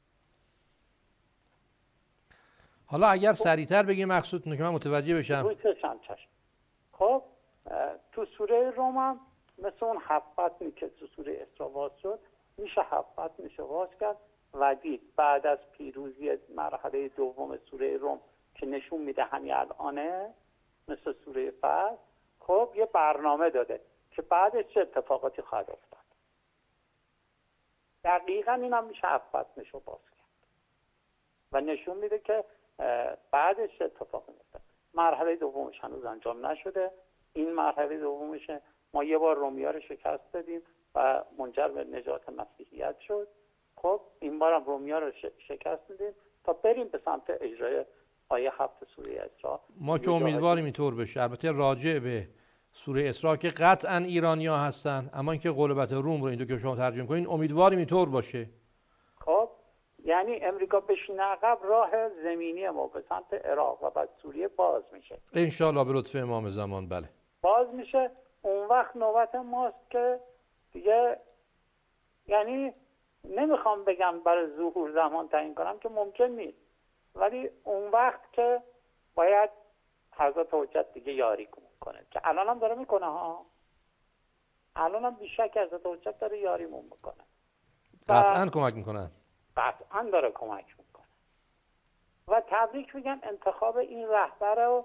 حالا اگر سریعتر بگی مقصودتون که من متوجه بشم. روی چشم چشم. خب تو سوره روم هم مثل اون هفت که تو سوره اسراء باز شد میشه هفت میشه باز کرد و دید بعد از پیروزی مرحله دوم سوره روم که نشون میده همین الانه مثل سوره فتح، خب یه برنامه داده که بعدش چه اتفاقاتی خواهد افتاد. دقیقا این هم میشه هفت بطنش رو باز کرد و نشون میده که بعدش اتفاق میفته. مرحله دومش هنوز انجام نشده. این مرحله دومشه. ما یه بار رومیا رو شکست دادیم و منجر به نجات مسیحیت شد. خب این بارم رومیا رو شکست میدیم تا بریم به سمت اجرای آیه هفت سوره اسراء. ما که امیدواریم اینطور بشه. البته راجع به سوره اسراء که قطعا ایرانی‌ها هستن، اما اینکه غلبت روم رو این دو که شما ترجمه کنین امیدواریم اینطور باشه. خب یعنی امریکا بشینه عقب، راه زمینی ما به سمت عراق و بعد سوریه باز میشه ان شاء الله به لطف امام زمان. بله باز میشه. اون وقت نوبت ماست که دیگه، یعنی نمیخوام بگم برای ظهور زمان تعیین کنم که ممکن نیست، ولی اون وقت که باید حضرت حجت دیگه یاری کنه که الان هم داره میکنه ها، الان هم بیشک حضرت حجت داره یاریمون میکنه، قطعا کمک میکنه، قطعا داره کمک میکنه و تبریک میگم انتخاب این رهبر رو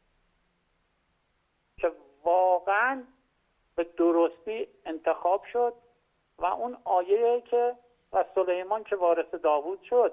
که واقعا به درستی انتخاب شد و اون آیه که و سلیمان که وارث داوود شد،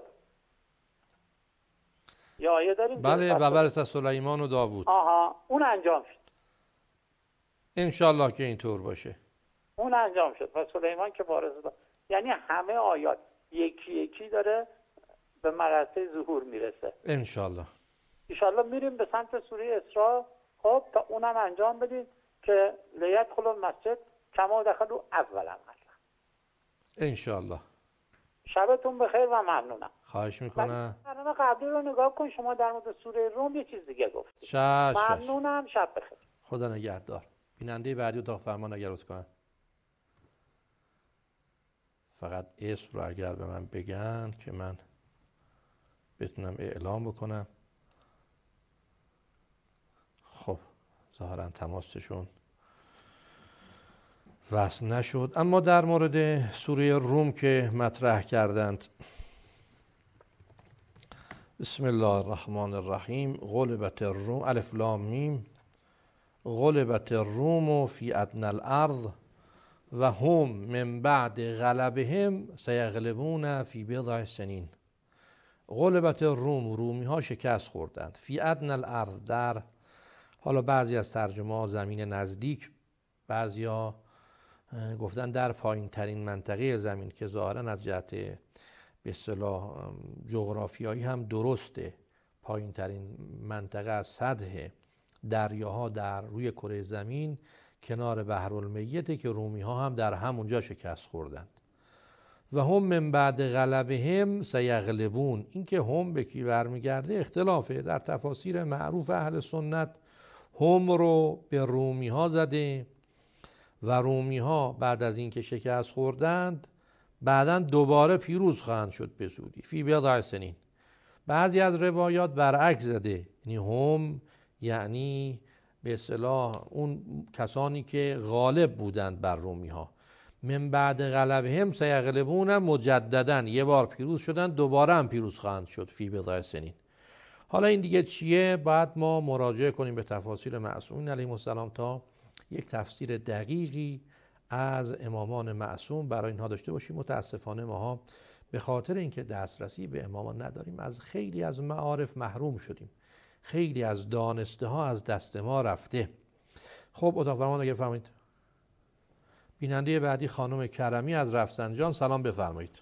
یا آیه داریم بله و وارث سلیمان و داوود، آها اون انجام شد انشالله که اینطور باشه. اون انجام شد و سلیمان که وارث داوود، یعنی همه آیات یکی یکی داره به مرحله ظهور میرسه انشالله. انشالله میریم به سمت سوره اسراء. خب تا اونم انجام بدید که لیدخل المسجد کما دخلوا اول مرة. انشالله. شبتون بخیر و ممنونم. خواهش میکنم. برنامه قبلی رو نگاه کن، شما در مورد سوره روم یه چیز دیگه گفتید. شش ممنونم. شب بخیر. خدا نگهدار. بیننده بعدی اتاق فرمان اگر عرض کنن فقط اسم رو اگر به من بگن که من بتونم اعلام بکنم. خب ظاهرا تماسشون وصل نشد. اما در مورد سوره روم که مطرح کردند، بسم الله الرحمن الرحیم. غلبت الروم، الف لام میم، غلبت الروم فی ادنی الارض و هم من بعد غلبهم سیغلبون فی بضع سنین. غلبت الروم، رومی ها شکست خوردند. فی ادنی الارض، در حالا بعضی از ترجمه ها زمین نزدیک، بعضی ها گفتن در پایین ترین منطقه زمین که ظاهرا از جهت به اصطلاح جغرافیایی هم درسته. پایین ترین منطقه از سطح دریاها در روی کره زمین کنار بحرالمیته که رومی ها هم در همونجا شکست خوردند. و هم من بعد غلبهم سیغلبون. این که هم به کی برمیگرده اختلافه. در تفاسیر معروف اهل سنت هم رو به رومی ها زده و رومی ها بعد از اینکه شکست خوردند بعداً دوباره پیروز خواهند شد به زودی فی بضع سنین. بعضی از روایات برعکس زده، یعنی هم یعنی به اصطلاح اون کسانی که غالب بودند بر رومی ها. من بعد غلبهم سیغلبون مجدداً، یه بار پیروز شدند دوباره هم پیروز خواهند شد فی بضع سنین. حالا این دیگه چیه؟ بعد ما مراجعه کنیم به تفاسیر معصومین علیهم السلام تا یک تفسیر دقیقی از امامان معصوم برای اینها داشته باشیم. متاسفانه ماها به خاطر اینکه دسترسی به امامان نداریم از خیلی از معارف محروم شدیم، خیلی از دانسته ها از دست ما رفته. خب اتاق فرمان اگر فرمایید. بیننده بعدی خانم کرمی از رفسنجان، سلام بفرمایید.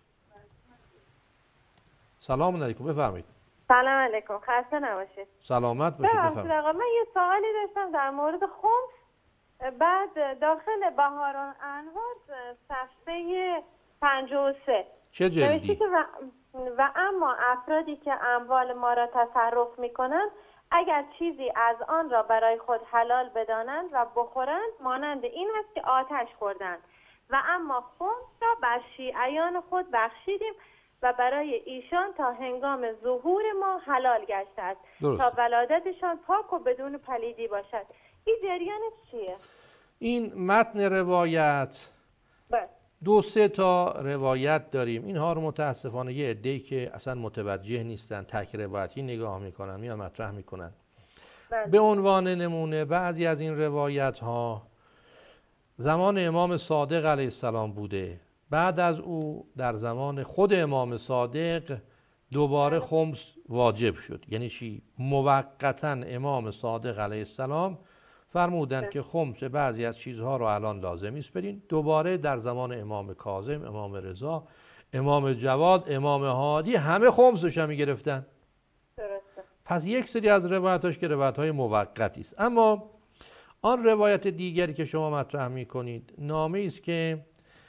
سلام علیکم، بفرمایید. سلام علیکم، خسته نباشید. سلامت باشید، بفرمایید. من یه سوالی داشتم در مورد خمس. بعد داخل بهاران انوار صفحه پنجاه و سه چه جلدی؟ و, و اما افرادی که اموال ما را تصرف میکنند اگر چیزی از آن را برای خود حلال بدانند و بخورند مانند این است که آتش خوردند و اما خمس را بر شیعیان خود بخشیدیم و برای ایشان تا هنگام ظهور ما حلال گشته است تا ولادتشان پاک و بدون پلیدی باشد. این جریانش چیه؟ این متن روایت بله. دو سه تا روایت داریم. اینها رو متاسفانه یه عده‌ای که اصلا متوجه نیستن تک روایتی نگاه میکنن میان مطرح میکنن. بله. به عنوان نمونه بعضی از این روایت ها زمان امام صادق علیه السلام بوده بعد از او در زمان خود امام صادق دوباره خمس واجب شد. یعنی چی؟ موقتاً امام صادق علیه السلام فرمودند که خمس بعضی از چیزها رو الان لازمی است برین. دوباره در زمان امام کاظم، امام رضا، امام جواد، امام هادی همه خمسش هم می‌گرفتن. درسته. پس یک سری از روایتاش که روایت‌های موقتی است. اما آن روایت دیگری که شما مطرح می‌کنید نامه‌ای است که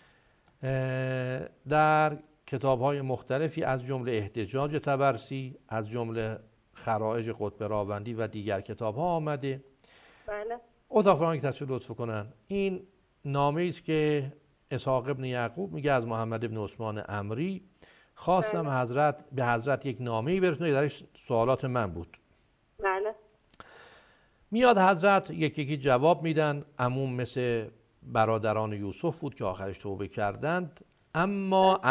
در کتاب‌های مختلفی از جمله احتجاج طبرسی، از جمله خرائج قطب راوندی و دیگر کتاب‌ها آمده. بله. اتاق فرمان که تشریف لطف کنن. این نامه‌ای است که اسحاق ابن یعقوب میگه از محمد ابن عثمان عمری خواستم بله. حضرت به حضرت یک نامه‌ای برسونه، درش سوالات من بود. بله. میاد حضرت یک یکی جواب میدن. عموم مثل برادران یوسف بود که آخرش توبه کردند. اما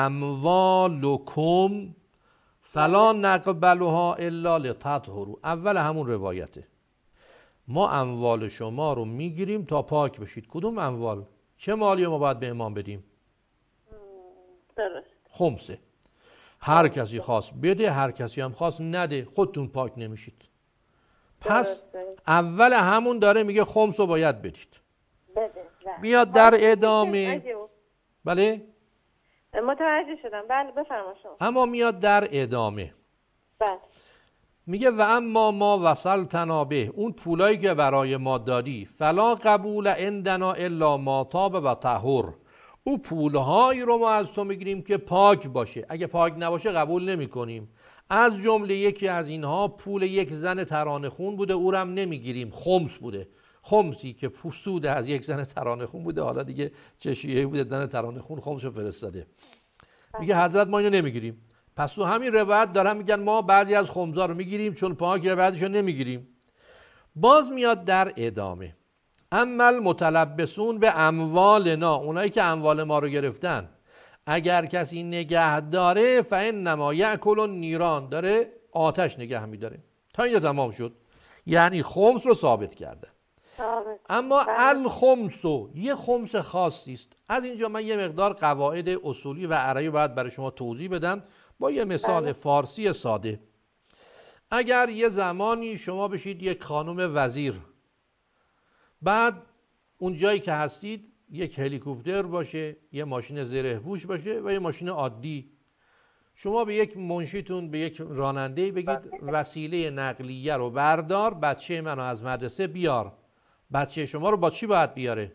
اموالکم فلا نقبلها الا لتطهروا. اول همون روایته. ما اموال شما رو میگیریم تا پاک بشید. کدوم اموال؟ چه مالی ما باید به امام بدیم؟ درست. خمسه. هر کسی خواست بده، هر کسی هم خواست نده، خودتون پاک نمیشید. پس اول همون داره میگه خمس رو باید بدید. بده. میاد در ادامه. بله؟ متوجه شدم. بله بفرما شما. اما میاد در ادامه. بله. میگه و اما ما وصلتنا به، اون پولایی که برای ما دادی، فلا قبول عندنا الا ما طاب و طهور. او پولهایی رو ما از تو میگیریم که پاک باشه. اگه پاک نباشه قبول نمی کنیم. از جمله یکی از اینها پول یک زن ترانه خون بوده، او رو هم نمیگیریم. خمس بوده. خمسی که سود از یک زن ترانه خون بوده، حالا دیگه چه شیعه‌ای بوده زن ترانه خون خمسو فرستاده. میگه حضرت ما اینو نمیگیریم. پس تو همین روایت دارن میگن ما بعضی از خمسا رو میگیریم چون پاکه، بعضیشو نمیگیریم. باز میاد در ادامه. اما المتلبسون به اموالنا، اونایی که اموال ما رو گرفتن، اگر کسی نگه داره فانما یاکل النیران، داره آتش نگه میداره. تا اینجا تمام شد. یعنی خمس رو ثابت کرده. اما الخمسو یه خمس خاصی است. از اینجا من یه مقدار قواعد اصولی و عربی باید برای شما توضیح بدم با یه مثال بله. فارسی ساده. اگر یه زمانی شما بشید یک خانم وزیر، بعد اون جایی که هستید یک هلیکوپتر باشه، یه ماشین زره پوش باشه و یه ماشین عادی، شما به یک منشیتون، به یک راننده بگید وسیله نقلیه رو بردار، بچه منو از مدرسه بیار. بچه شما رو با چی باید بیاره؟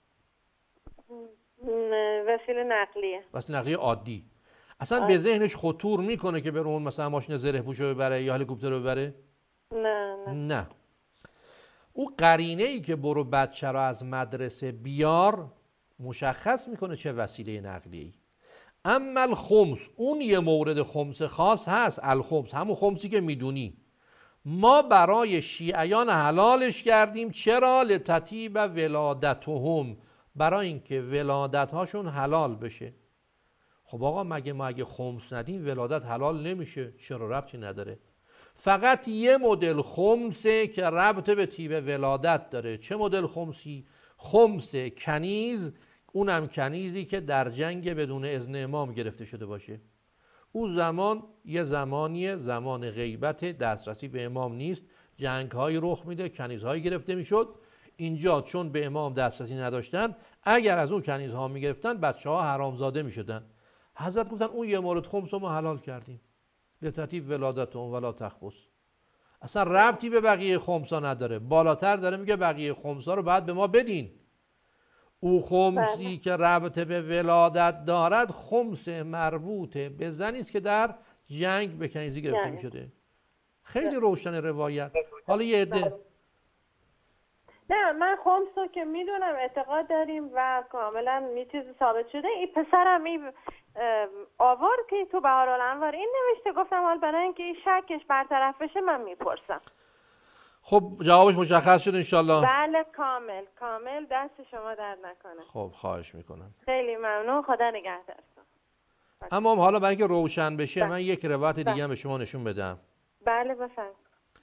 وسیله نقلیه. وسیله نقلیه عادی. اصلا به ذهنش خطور میکنه که بره اون مثلا ماشین زره پوشو ببره یا هلیکوپتر رو ببره؟ نه نه. نه. او قرینه ای که برو بچه رو از مدرسه بیار مشخص میکنه چه وسیله نقلیه‌ای. اما الخمس، اون یه مورد خمس خاص هست. الخمس همون خمسی که میدونی ما برای شیعیان حلالش کردیم. چرا؟ لتطیب ولادتهم، برای اینکه ولادت هاشون حلال بشه. خب آقا مگه ما اگه خمس ندیم ولادت حلال نمیشه؟ چرا؟ ربطی نداره. فقط یه مدل خمسه که ربط به طیب ولادت داره. چه مدل خمسی؟ خمس کنیز، اونم کنیزی که در جنگ بدون اذن امام گرفته شده باشه. او زمان یه زمانیه، زمان غیبت، دسترسی به امام نیست، جنگ های رخ میده، کنیزهایی گرفته میشد. اینجا چون به امام دسترسی نداشتن، اگر از اون کنیزها میگرفتن بچه ها حرامزاده میشدن. حضرت گفتن اون یه مورد خمس رو ما حلال کردیم. لتطیب ولادتهم ولا تخبث. اصلا ربطی به بقیه خمسا نداره. بالاتر داره میگه بقیه خمسا رو بعد به ما بدین. او خمسی بله. که ربط به ولادت دارد خمس مربوط به زنی است که در جنگ به کنیزی گرفته یعنی. میشده. خیلی روشن روایت. حالا یه عده بله. نه من خمس رو که میدونم اعتقاد داریم و کاملا می چیز ثابت شده. این پسرم این آوار که تو بهارالانوار این نوشته، گفتم حال برای اینکه این شکش برطرف بشه من میپرسم. خب جوابش مشخص شد انشالله؟ بله کامل کامل. دست شما درد نکنه. خب خواهش میکنم. خیلی ممنون. خدا نگهدارتون. اما حالا برای اینکه روشن بشه بله. من یک روایت دیگه بله. به شما نشون بدم. بله بفرمایید.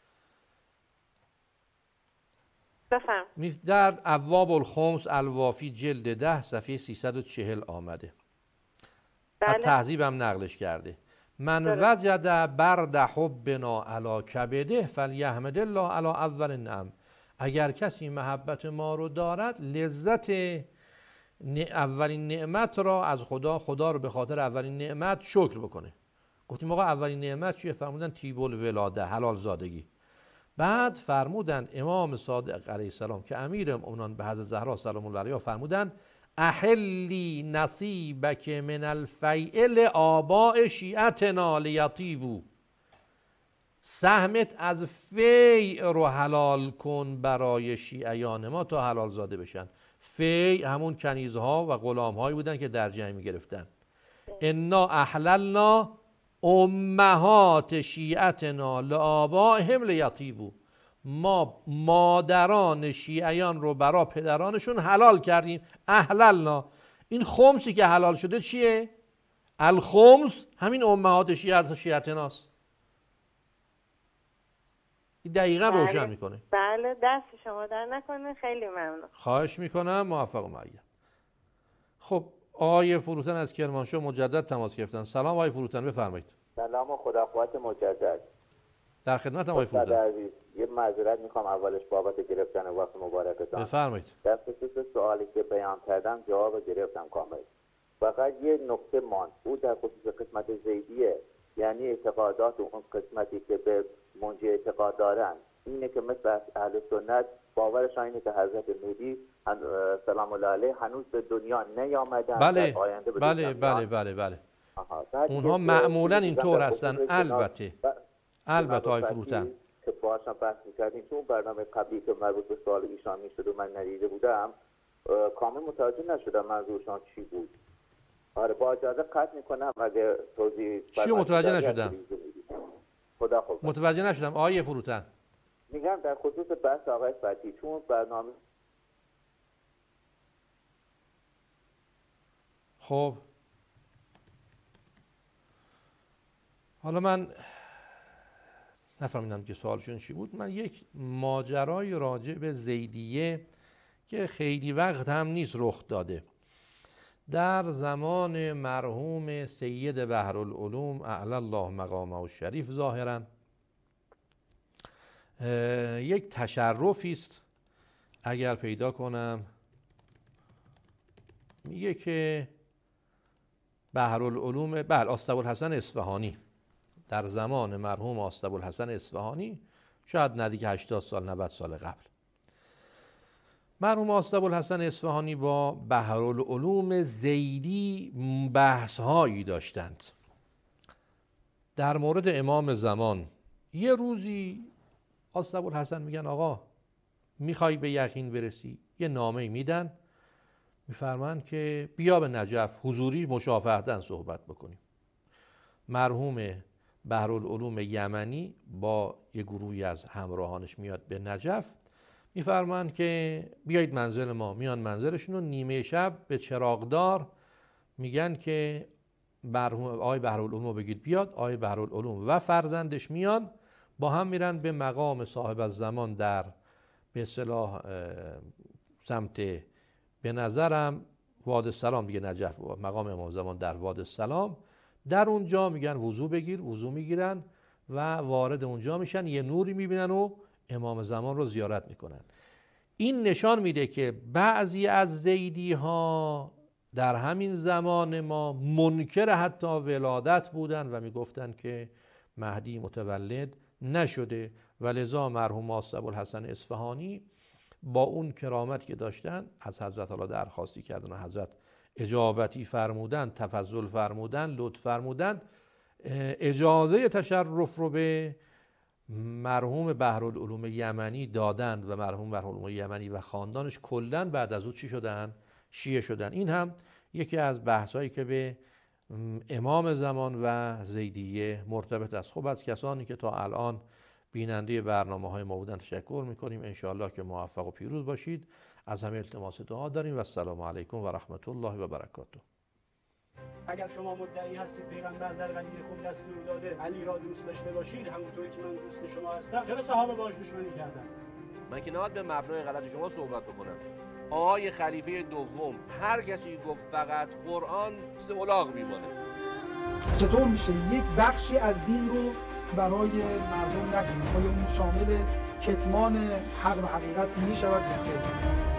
بفهم. در ابواب الخمس الوافی جلد ده صفحه سیصد و چهل آمده. بله. تهذیب هم نقلش کرده. من درست. وجد برد حبنا علی کبده فلیحمد الله علی اول نعم. اگر کسی محبت ما رو دارد لذت اولین نعمت را از خدا خدا رو به خاطر اولین نعمت شکر بکنه. گفتیم آقا اولین نعمت چیه؟ فرمودن طیب الولاده، حلال زادگی. بعد فرمودن امام صادق علیه السلام که امیر المؤمنین به حضرت زهرا سلام الله علیها فرمودن احلی نصیبک من الفیء آباء شیعتنا لیطیبوا. سهمت از فیع رو حلال کن برای شیعیان ما تا حلال زاده بشن. فیع همون کنیزها و غلامهایی بودن که در جنگ می‌گرفتن. انا احللنا امهات شیعتنا لآبائهم لیطیبوا. ما مادران شیعیان رو برای پدرانشون حلال کردیم. احللنا. این خمسی که حلال شده چیه؟ الخمس همین امهات شیعت شیعتناست. دقیقا بله. روشن میکنه. بله دست شما در نکنه. خیلی ممنون. خواهش میکنم. موفق و مؤید. خب آقای فروتن از کرمانشاه مجدد تماس گرفتن. سلام آقای فروتن، بفرمایید. سلام و خدا قوت مجدد. در خدمت آقای فروتن. عزیز یه معذرت میخوام اولش بابت گرفتن وقت مبارکتان. بفرمایید. در خصوص سوالی که بیان کردم جواب گرفتم کامل. فقط یه نکته ماند. او در خصوص قسمت زیدیه، یعنی اعتقادات اون قسمتی که به منجی اعتقاد دارن اینه که مثل اهل سنت باورشان اینه که حضرت مهدی سلام الله علیه هنوز به دنیا نیامدن. بله آینده به بله بله بله بله اونها معمولا اینطور هستن. البته البته آقای فروتن که باهاشون بحث می‌کردیم تو برنامه قبلی که مربوط به سوال ایشان می‌شد و من ندیده بودم کامل متوجه نشدم منظورشان چی بود. آره با اجازه قطع میکنم اگه توضیح چی متوجه نشدم؟ خدا خوب. متوجه نشدم آقای فروتن. میگم در خصوص بحث آقای فتحی چون برنامه خب حالا من نفهمیدم که سوالشون چی بود. من یک ماجرای راجع به زیدیه که خیلی وقت هم نیست رخ داده در زمان مرحوم سید بحرالعلوم اعلی الله مقامه الشریف ظاهرا یک تشرفی است اگر پیدا کنم. میگه که بحرالعلوم بله آستابوالحسن اصفهانی در زمان مرحوم آستابوالحسن اصفهانی شاید نزدیک هشتاد سال نود سال قبل مرحوم آستابوالحسن اصفهانی با بحرالعلوم زیدی بحث هایی داشتند در مورد امام زمان. یه روزی آستابوالحسن میگن آقا میخوای به یقین برسی؟ یه نامه میدن میفرمان که بیا به نجف حضوری مشافهتاً صحبت بکنیم. مرحوم بحرالعلوم یمنی با یه گروهی از همراهانش میاد به نجف میفرمان که بیایید منزل ما. میان منزلشون و نیمه شب به چراغدار میگن که آقای بحرالعلوم رو بگید بیاد. آقای بحرالعلوم و فرزندش میان با هم میرن به مقام صاحب الزمان در به اصطلاح سمت به نظرم واد السلام دیگه نجف مقام امام زمان در واد السلام. در اونجا میگن وضو بگیر، وضو میگیرن و وارد اونجا میشن. یه نوری میبینن و امام زمان رو زیارت میکنن. این نشان میده که بعضی از زیدی ها در همین زمان ما منکر حتی ولادت بودن و میگفتن که مهدی متولد نشده و لذا مرحوم آستابوالحسن اصفهانی با اون کرامت که داشتن از حضرت الله درخواستی کردن و حضرت اجابتی فرمودن، تفضل فرمودن، لطف فرمودن، اجازه تشرف رو به مرحوم بحرالعلوم یمنی دادند و مرحوم بحرالعلوم یمنی و خاندانش کلن بعد از او چی شدن؟ شیعه شدن. این هم یکی از بحثایی که به امام زمان و زیدیه مرتبط است. خب از کسانی که تا الان بیننده برنامه های ما بودن تشکر میکنیم. انشاءالله که موفق و پیروز باشید. از همه التماس دعا داریم و السلام علیکم و رحمت الله و برکاته. اگر شما مدعی هستید پیغمبر در قدیر خود دستور داده علی را دوست داشته باشید همونطوری که من دوست شما هستم، چرا صحابه باهاش دشمنی کردن؟ من که نهاد به مبنای غلط شما صحبت بکنم. آقای خلیفه دوم هر کسی گفت فقط قرآن چیز الاغ میمانه. چطور میشه یک بخشی از دین رو برای مردم نگیم؟ آیا اون شامل کتمان حق و حقیقت میشود یا خیر؟